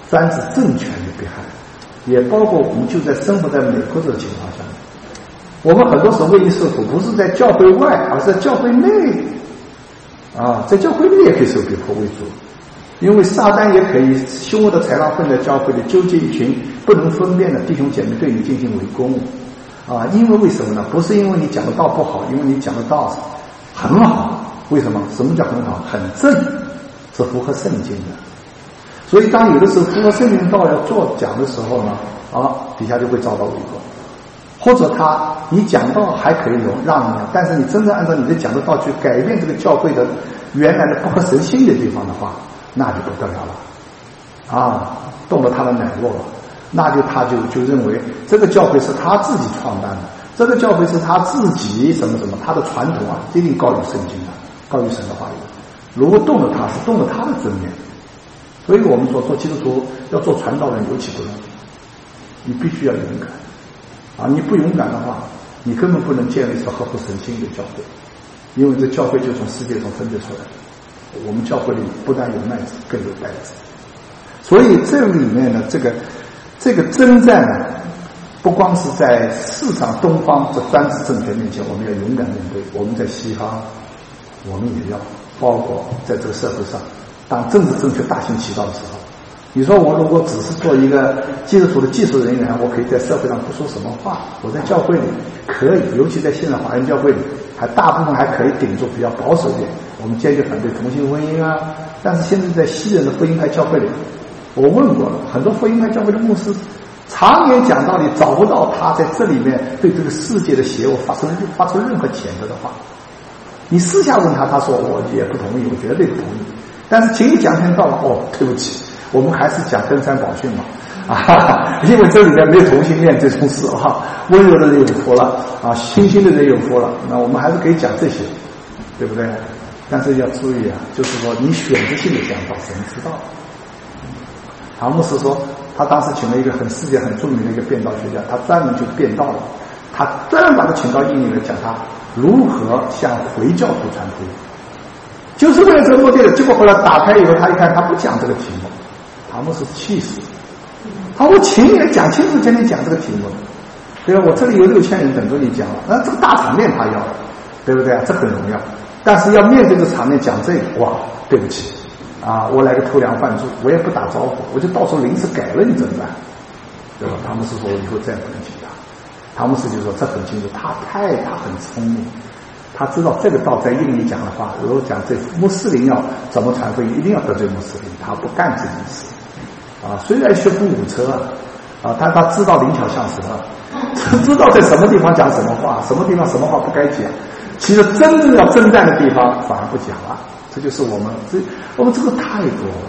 专制政权的迫害，也包括我们就在生活在美国这个情况下，我们很多时候为你受苦，不是在教会外，而是在教会内啊，在教会内也可以受逼迫为主，因为撒旦也可以凶恶的豺狼混在教会里，纠结一群不能分辨的弟兄姐妹对你进行围攻啊！因为为什么呢？不是因为你讲的道不好，因为你讲的道很好。为什么？什么叫很好？很正，是符合圣经的。所以当有的时候符合圣经的道要做讲的时候呢，啊，底下就会遭到围攻。或者他你讲道还可以容让你，但是你真正按照你的讲的道去改变这个教会的原来的不合神心的地方的话，那就不得了了啊，动了他的奶酪了，那就他就就认为这个教会是他自己创办的，这个教会是他自己什么什么，他的传统啊一定高于圣经的，高于神的话语。如果动了他，是动了他的尊严。所以我们说做基督徒要做传道人尤其不容易，你必须要勇敢啊！你不勇敢的话，你根本不能建立一个合乎神心的教会，因为这教会就从世界中分别出来的。我们教会里不但有麦子，更有稗子。所以这里面呢，这个这个征战呢，不光是在市场东方这专制政权面前，我们要勇敢面对；我们在西方，我们也要，包括在这个社会上，当政治正确大行其道的时候。你说我如果只是做一个基督徒的技术人员，我可以在社会上不说什么话，我在教会里可以，尤其在现在华人教会里，还大部分还可以顶住，比较保守一点。我们坚决反对同性婚姻啊，但是现在在西人的福音派教会里，我问过了，很多福音派教会的牧师常年讲道理，找不到他在这里面对这个世界的邪恶发生发出任何谴责的话。你私下问他，他说我也不同意，我绝对不同意。但是请你讲天道了，哦，对不起，我们还是讲登山宝训嘛，啊，因为这里面没有同性恋这种事哈，温柔的人有福了啊，清新的人有福了，那我们还是可以讲这些，对不对？但是要注意啊，就是说你选择性的讲道，神知道。唐牧师说，他当时请了一个很世界很著名的一个辩道学家，他专门去辩道了，他专门把他请到印尼来讲他如何向回教徒传福音，就是为了这个目的的。结果后来打开以后，他一看他不讲这个题目，唐牧师气死了。他说我请你来讲清楚，今天讲这个题目，对吧？我这里有六千人等着你讲了，那这个大场面他要，对不对啊？这很荣耀。但是要面对这个场面讲这个，哇，对不起啊，我来个偷梁换柱，我也不打招呼，我就到时候临时改了，你怎么办？对吧？唐牧师说我以后再也不能请他。唐牧师就说这很清楚，他太他很聪明，他知道这个道在印尼讲的话，如果讲这穆斯林要怎么传福音，一定要得罪穆斯林，他不干这件事啊。虽然学步武车啊，啊，但他知道灵巧像蛇啊，知道在什么地方讲什么话，什么地方什么话不该讲。其实真正要征战的地方反而不讲了，这就是我们这我们这个太多了。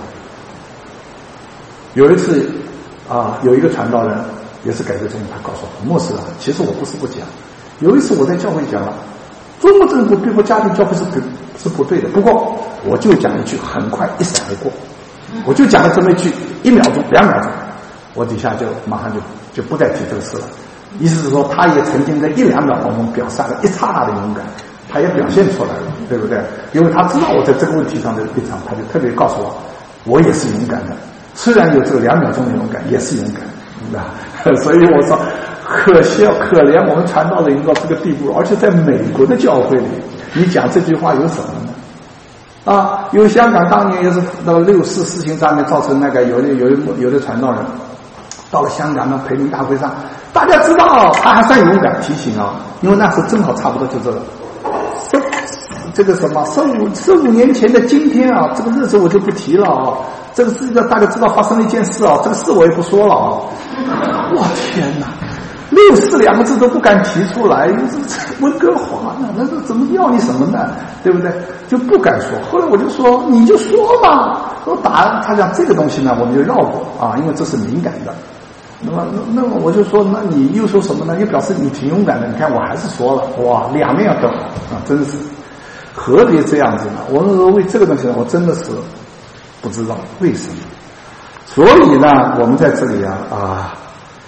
有一次啊，有一个传道人也是改革中，他告诉我，牧师啊，其实我不是不讲。有一次我在教会讲了，中国政府对付家庭教会是不是不对的，不过我就讲一句，很快一闪而过，我就讲了这么一句，一秒钟两秒钟，我底下就马上就就不再提这个事了。意思是说，他也曾经在一两秒当中表现了一刹那的勇敢，他也表现出来了，对不对？因为他知道我在这个问题上的立场，他就特别告诉我，我也是勇敢的，虽然有这个两秒钟的勇敢，也是勇敢，对吧？所以我说，可笑可怜我们传道人到这个地步，而且在美国的教会里，你讲这句话有什么呢？啊，因为香港当年也是那个六四事情上面造成那个有的有的有的传道人到了香港的培灵大会上，大家知道他还算勇敢，提醒啊，因为那时候正好差不多就这个，这个什么十五十五年前的今天啊，这个日子我就不提了啊，这个事大家知道发生了一件事啊，这个事我也不说了啊。哇天哪，六四两个字都不敢提出来，温哥华呢，那是怎么要你什么呢？对不对？就不敢说。后来我就说，你就说嘛。我打他讲这个东西呢，我们就绕过啊，因为这是敏感的。那么，那么我就说，那你又说什么呢？又表示你挺勇敢的。你看，我还是说了，哇，两面要得好啊，真是何必这样子呢？我们说为这个东西呢，我真的是不知道为什么。所以呢，我们在这里啊啊，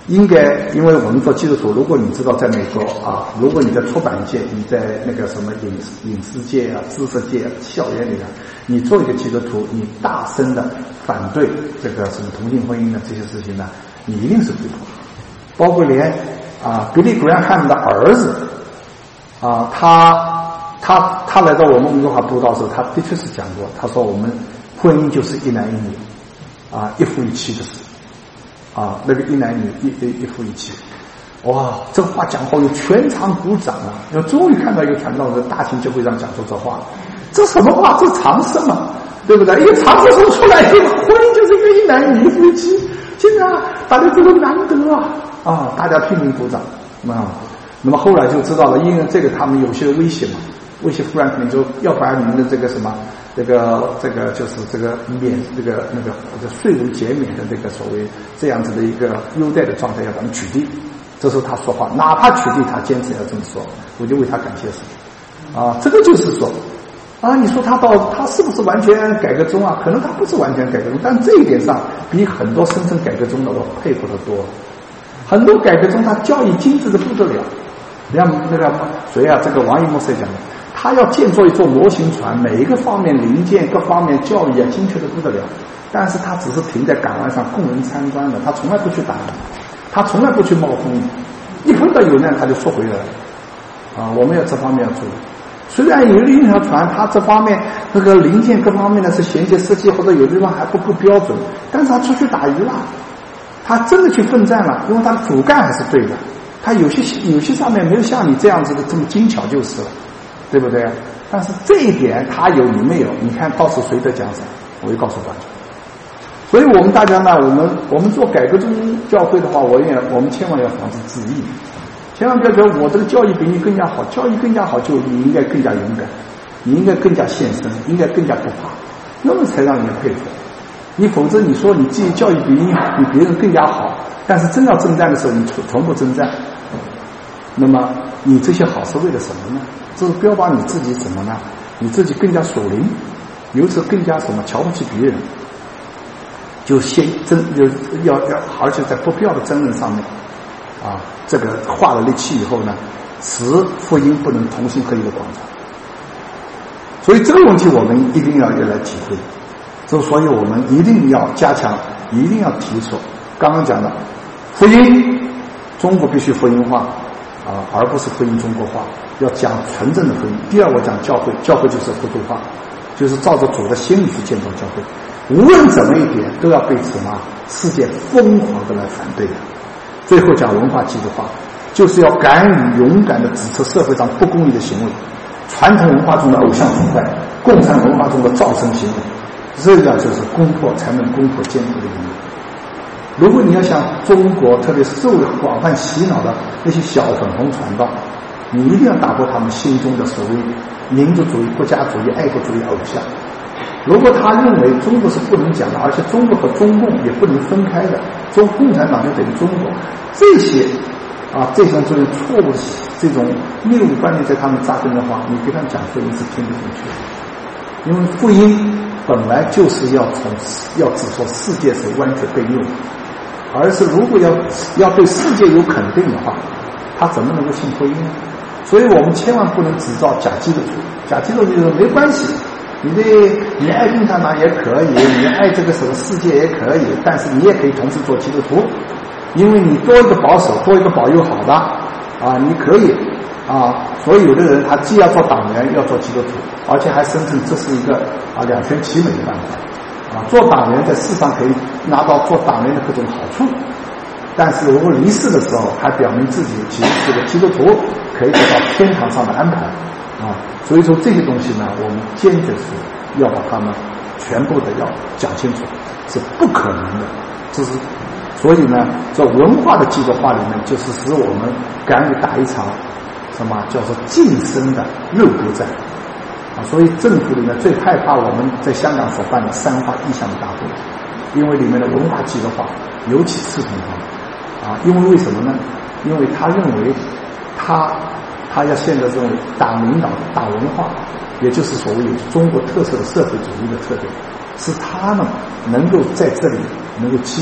应该，因为我们做基督徒，如果你知道在美国啊，如果你在出版界，你在那个什么影影视界啊、知识界、啊、校园里啊，你做一个基督徒，你大声的反对这个什么同性婚姻的这些事情呢，你一定是对的。包括连啊，Billy Graham 的儿子啊，他他他来到我们温哥华布道的时候，他的确是讲过，他说我们婚姻就是一男一女啊，一夫一妻的事。啊，那个一男女一一一夫一妻，哇，这话讲后有全场鼓掌啊！要终于看到一个传道人大型教会上讲出这话，这什么话？这常识嘛，对不对？一个常识说出来，这个婚姻就是一个一男女一夫一妻，现在啊，大家这个难得啊啊，大家拼命鼓掌啊。那么后来就知道了，因为这个他们有些威胁嘛，威胁富兰克林说要把你们的这个什么。这个这个就是这个免这个那个或者税务减免的这个所谓这样子的一个优待的状态要把它取缔。这时候他说话，哪怕取缔，他坚持要这么说，我就为他感谢神。啊，这个就是说，啊，你说他到他是不是完全改革中啊？可能他不是完全改革中，但这一点上比很多深层改革中的我佩服的多了。很多改革中他教育精致的不得了，你看那个谁啊？这个王一牧师讲的。他要建造一座模型船，每一个方面零件各方面教育啊精确的不得了，但是他只是停在港湾上供人参观的，他从来不去打人，他从来不去冒风雨，一碰到有难他就缩回来啊，我们要这方面要注意。虽然有一条船它这方面那个零件各方面呢是衔接设计或者有的地方还不够标准，但是他出去打鱼了，他真的去奋战了，因为他的主干还是对的，他有些有些上面没有像你这样子的这么精巧就是了，对不对？但是这一点他有你没有，你看到时谁在讲什么，我就告诉大家。所以我们大家呢，我们我们做改革中教会的话，我也我们千万要防止自义，千万不要觉得我这个教育比你更加好，教育更加好就你应该更加勇敢，你应该更加献身，应该更加不怕，那么才让人佩服。你否则你说你自己教育比你比别人更加好，但是真要征战的时候你从从不征战，那么你这些好是为了什么呢？这是标榜你自己什么呢？你自己更加属灵，由此更加什么瞧不起别人，就先争就要要，而且在不必要的争论上面啊，这个化了力气以后呢，使福音不能同心合一的广传。所以这个问题我们一定要要来体会，这所以我们一定要加强，一定要提出刚刚讲的福音，中国必须福音化啊，而不是福音中国化，要讲纯正的福音。第二，我讲教会，教会就是国度化，就是照着主的心意去建造教会。无论怎么一点，都要被什么世界疯狂的来反对的。最后讲文化基础化，就是要敢于勇敢的指出社会上不公义的行为，传统文化中的偶像崇拜，共产文化中的造神行为，这样就是攻破才能攻破坚固的理由。如果你要向中国特别是受了广泛洗脑的那些小粉红传道，你一定要打破他们心中的所谓民族主义、国家主义、爱国主义偶像。如果他认为中国是不能讲的，而且中国和中共也不能分开的，中共产党就等于中国，这些啊这种这种错误的这种谬误观念在他们扎根的话，你跟他们讲福音是听不进去的。因为福音本来就是要从要指出世界是完全被诱惑，而是如果要要对世界有肯定的话，他怎么能够信福音呢？所以我们千万不能制造假基督徒，假基督徒就是没关系，你的你爱共产党也可以，你爱这个什么世界也可以，但是你也可以同时做基督徒，因为你多一个保守，多一个保佑好的啊，你可以啊。所以有的人他既要做党员，又要做基督徒，而且还声称这是一个啊两全其美的办法啊。做党员在世上可以拿到做党员的各种好处，但是如果离世的时候还表明自己其实是个基督徒，可以得到天堂上的安排啊。所以说这些东西呢，我们坚决是要把它们全部的要讲清楚，是不可能的。这是所以呢，在文化的基督化里面，就是使我们敢于打一场什么叫做近身的肉搏战啊。所以政府里面最害怕我们在香港所办的三化意向大会，因为里面的文化基督化尤其刺痛他们。啊，因为为什么呢？因为他认为他他要现在认为党领导的党文化，也就是所谓有中国特色的社会主义的特点，是他们能够在这里能够欺骗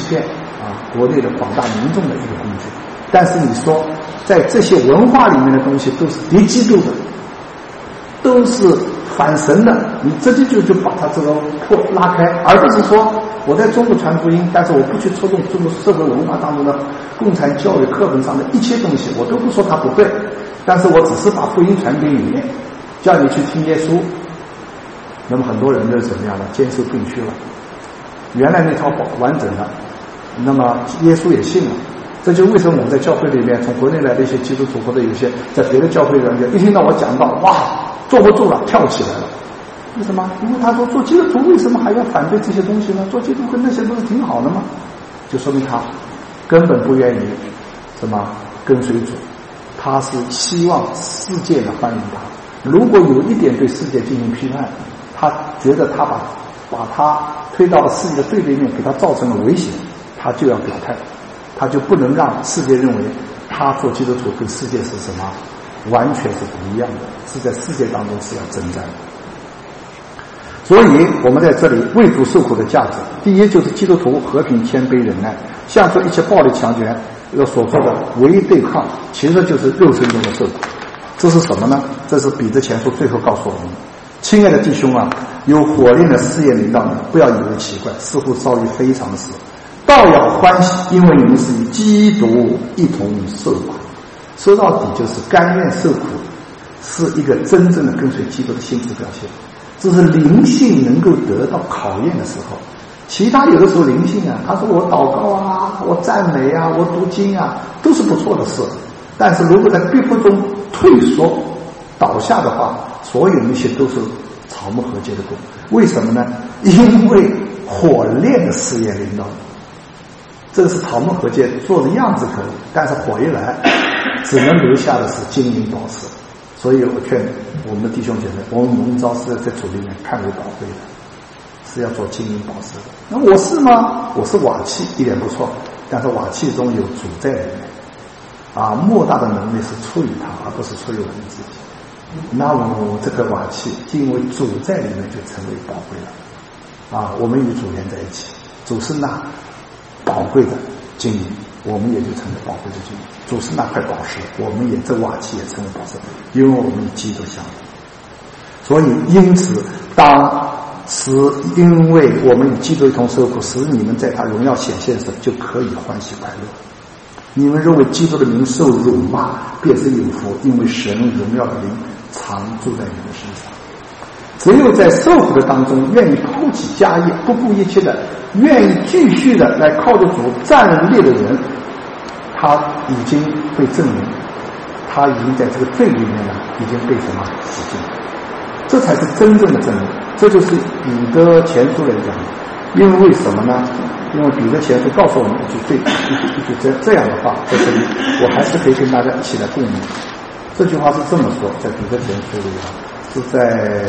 啊国内的广大民众的一个工具。但是你说在这些文化里面的东西都是敌基督的，都是反神的，你直接就就把它这个破拉开，而不是说我在中国传福音，但是我不去触动中国社会文化当中的共产教育课本上的一切东西，我都不说它不对，但是我只是把福音传给你，叫你去听耶稣。那么很多人就是怎么样的，坚守病区了，原来那套完整的，那么耶稣也信了。这就为什么我们在教会里面，从国内来的一些基督徒或者有些在别的教会人员，一听到我讲到，哇，坐不住了，跳起来了。为什么？因为他说做基督徒为什么还要反对这些东西呢？做基督徒那些不是挺好的吗？就说明他根本不愿意什么跟随主，他是希望世界来欢迎他。如果有一点对世界进行批判，他觉得他把把他推到了世界的对立面，给他造成了危险，他就要表态。他就不能让世界认为他做基督徒跟世界是什么完全是不一样的，是在世界当中是要征战的。所以我们在这里为主受苦的价值，第一就是基督徒和平谦卑忍耐，向着一切暴力强权要所做的唯一对抗，其实就是肉身中的受苦。这是什么呢？这是彼得前书最后告诉我们，亲爱的弟兄啊，有火炼的试验临到你，不要以为奇怪，似乎遭遇非常的事，倒要欢喜，因为你们是与基督一同受苦。说到底就是甘愿受苦，是一个真正的跟随基督的心智表现。这是灵性能够得到考验的时候。其他有的时候灵性啊，他说我祷告啊，我赞美啊，我读经啊，都是不错的事。但是如果在逼迫中退缩倒下的话，所有那些都是草木和解的功。为什么呢？因为火炼的试验临到你。这个是草木和解做的样子可以，但是火一来，只能留下的是金银宝石。所以我劝我们的弟兄姐妹，我们蒙召是在主里面看为宝贵的，是要做金银宝石的。那我是吗？我是瓦器，一点不错，但是瓦器中有主在里面啊，莫大的能力是出于他，而不是出于我们自己。那我这个瓦器因为主在里面就成为宝贵了啊，我们与主连在一起，主是那宝贵的金银，我们也就成为宝贵的金银。主是那块宝石，我们也这瓦器也成为宝石，因为我们与基督相同。所以因此当时因为我们与基督一同受苦，使你们在他荣耀显现时就可以欢喜快乐。你们认为基督的名受辱骂，便是有福，因为神荣耀的灵常住在你们身上。只有在受苦的当中，愿意抛弃家业，不顾一切的，愿意继续的来靠着主站立的人，他已经被证明，他已经在这个罪里面呢，已经被什么洗净，这才是真正的证明。这就是彼得前书来讲的。因为为什么呢？因为彼得前书告诉我们一句对一句一句这这样的话，在这里我还是可以跟大家一起来共鸣。这句话是这么说，在彼得前书里啊，是在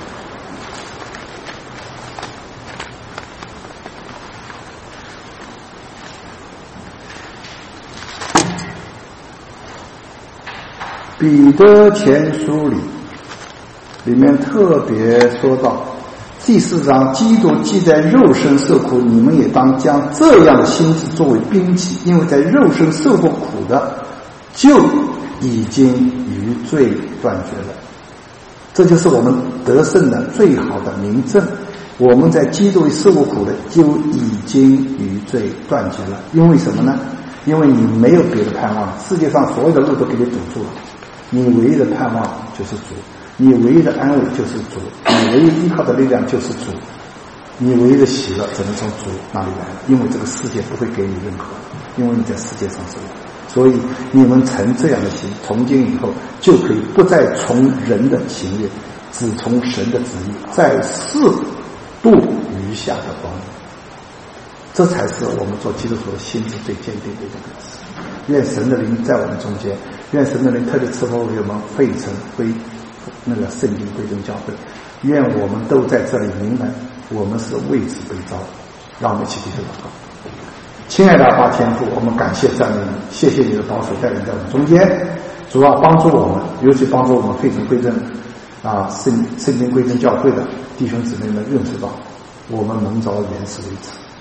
彼得前书里里面特别说到第四章，基督既在肉身受苦，你们也当将这样的心志作为兵器，因为在肉身受过苦的就已经与罪断绝了。这就是我们得胜的最好的明证，我们在基督里受过苦的就已经与罪断绝了。因为什么呢？因为你没有别的盼望，世界上所有的路都给你堵住了，你唯一的盼望就是主，你唯一的安慰就是主，你唯一依靠的力量就是主，你唯一的喜乐只能从主那里来了。因为这个世界不会给你任何，因为你在世界上生活，所以你们成这样的心，从今以后就可以不再从人的情愿，只从神的旨意，在世度余下的光。这才是我们做基督徒的心智最坚定的一个表示。愿神的灵在我们中间，愿神的灵特别赐福给我们费城归那个圣经归正教会，愿我们都在这里明白我们是为此被召。让我们一起低头祷告。亲爱的阿爸天父，我们感谢赞美你，谢谢你的保守带领在我们中间，主要帮助我们，尤其帮助我们费城归正啊圣圣经归正教会的弟兄姊妹们认识到我们蒙召原是为此，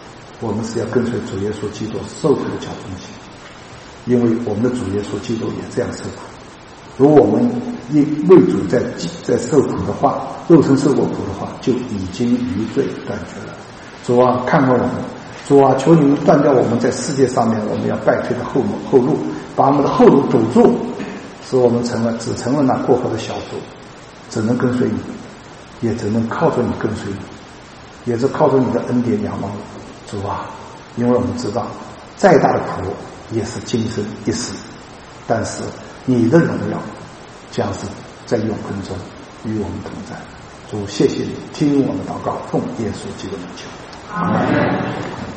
我们是要跟随主耶稣基督受苦的脚踪行，因为我们的主耶稣基督也这样受苦。如果我们因为主在在受苦的话，肉身受过苦的话，就已经余罪断绝了。主啊，看看我们，主啊，求你们断掉我们在世界上面我们要败退的后路后路，把我们的后路堵住，使我们成了只成了那过河的小卒，只能跟随你，也只能靠着你跟随你，也是靠着你的恩典仰望你。主啊，因为我们知道再大的苦也是今生一时，但是你的荣耀将是在永恒中与我们同在。主，谢谢你听我们祷告，奉耶稣基督的名求。阿门。